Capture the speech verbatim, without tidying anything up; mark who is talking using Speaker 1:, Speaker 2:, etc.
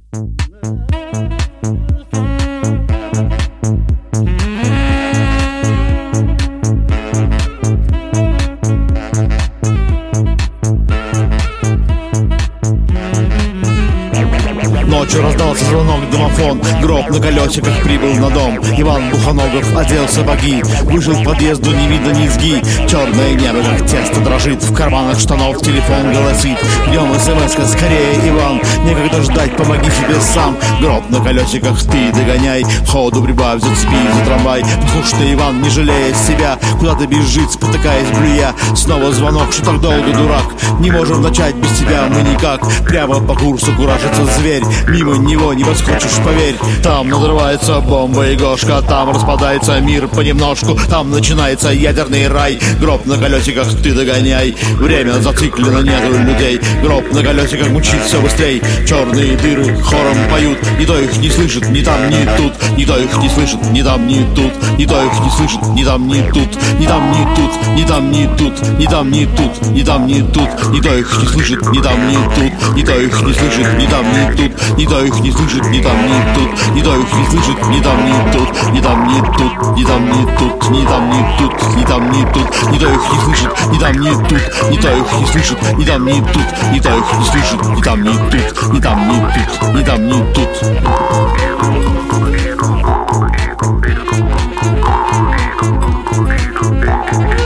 Speaker 1: Ночью раздался звонок, домофон. Гроб на колесиках прибыл на дом. Иван Бухоногов одел сапоги, вышел к подъезду, не видно низги. Черное небо, как тесто, дрожит. В карманах штанов телефон голосит. Днем смс-ка, скорее, Иван, некогда ждать, помоги себе сам. Гроб на колесиках ты догоняй, ходу прибавь, зацепи за трамвай. Послушай, Иван, не жалея себя, куда-то бежит, спотыкаясь, блюя. Снова звонок, что так долго, дурак? Не можем начать без тебя мы никак. Прямо по курсу куражится зверь. Мимо него не подскочишь, поверь. Там надрывается бомба и гошка, там распадается мир понемножку, там начинается ядерный рай. Гроб на колесиках ты догоняй, время зациклено, нету людей. Гроб на колесиках мучит все быстрей. Черные дыры хором поют, никто их не слышит, ни там, ни тут. Никто их не слышит, ни там, ни тут. Никто их не слышит, ни там, ни тут. Ни там, ни тут, ни там, ни тут. Ни там, ни тут, ни там, ни тут. Никто их не слышит, ни там, ни тут. Никто их не слышит, ни там, ни тут. Никто их не слышит, ни там, ни тут. Никто их не слышит, ни там, ни тут. Ни там, ни тут, ни там, ни тут. Ни там, ни тут, ни там, ни тут. Никто их не слышит, ни там, ни тут. Никто их не слышит, ни там, ни тут. Никто их не слышит, ни там, ни тут. Ни там, ни тут, ни там, ни тут.
Speaker 2: Thank you.